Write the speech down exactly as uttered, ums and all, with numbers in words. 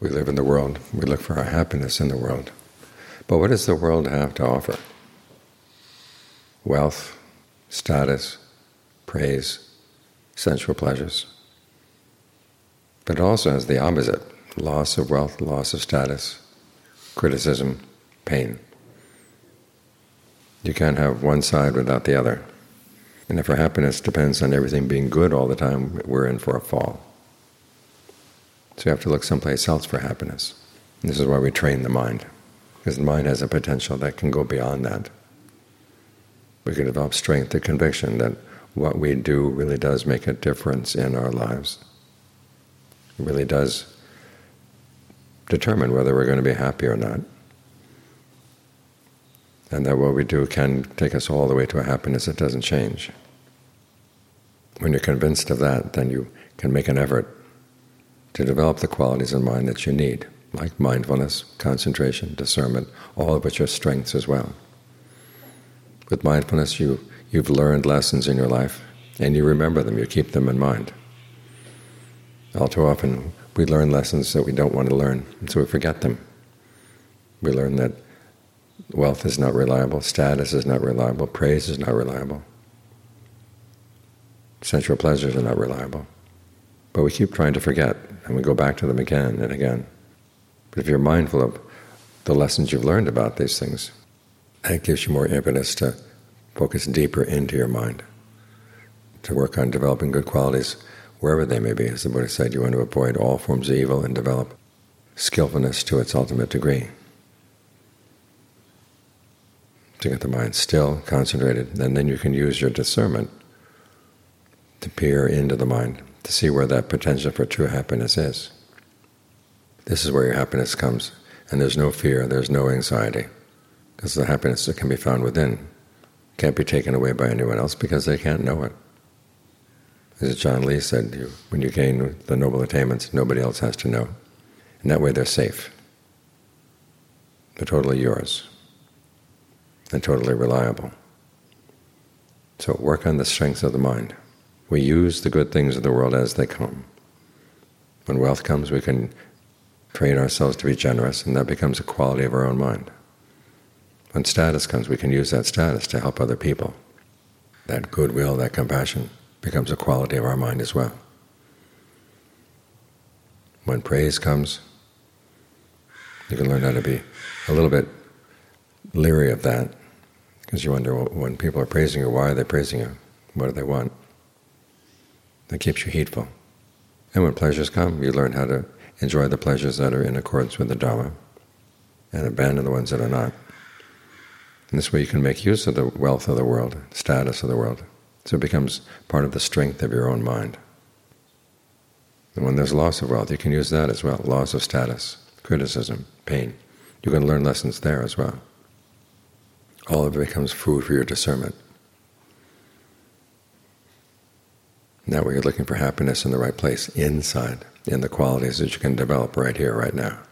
We live in the world. We look for our happiness in the world. But what does the world have to offer? Wealth, status, praise, sensual pleasures. But it also has the opposite: loss of wealth, loss of status, criticism, pain. You can't have one side without the other. And if our happiness depends on everything being good all the time, we're in for a fall. So you have to look someplace else for happiness. And this is why we train the mind, because the mind has a potential that can go beyond that. We can develop strength, the conviction that what we do really does make a difference in our lives. It really does determine whether we're going to be happy or not. And that what we do can take us all the way to a happiness that doesn't change. When you're convinced of that, then you can make an effort to develop the qualities of mind that you need, like mindfulness, concentration, discernment, all of which are strengths as well. With mindfulness, you, you've learned lessons in your life, and you remember them, you keep them in mind. All too often, we learn lessons that we don't want to learn, and so we forget them. We learn that wealth is not reliable, status is not reliable, praise is not reliable, sensual pleasures are not reliable. But we keep trying to forget, and we go back to them again and again. But if you're mindful of the lessons you've learned about these things, that gives you more impetus to focus deeper into your mind, to work on developing good qualities wherever they may be. As the Buddha said, you want to avoid all forms of evil and develop skillfulness to its ultimate degree. To get the mind still, concentrated, and then you can use your discernment to peer into the mind, to see where that potential for true happiness is. This is where your happiness comes, and there's no fear, there's no anxiety, because the happiness that can be found within can't be taken away by anyone else because they can't know it. As John Lee said, you, when you gain the noble attainments, nobody else has to know. And that way they're safe. They're totally yours and totally reliable. So work on the strengths of the mind. We use the good things of the world as they come. When wealth comes, we can train ourselves to be generous, and that becomes a quality of our own mind. When status comes, we can use that status to help other people. That goodwill, that compassion becomes a quality of our mind as well. When praise comes, you can learn how to be a little bit leery of that, because you wonder, well, when people are praising you, why are they praising you? What do they want? That keeps you heedful. And when pleasures come, you learn how to enjoy the pleasures that are in accordance with the Dharma and abandon the ones that are not. And this way you can make use of the wealth of the world, status of the world, so it becomes part of the strength of your own mind. And when there's loss of wealth, you can use that as well, loss of status, criticism, pain. You can learn lessons there as well. All of it becomes food for your discernment. That way you're looking for happiness in the right place, inside, in the qualities that you can develop right here, right now.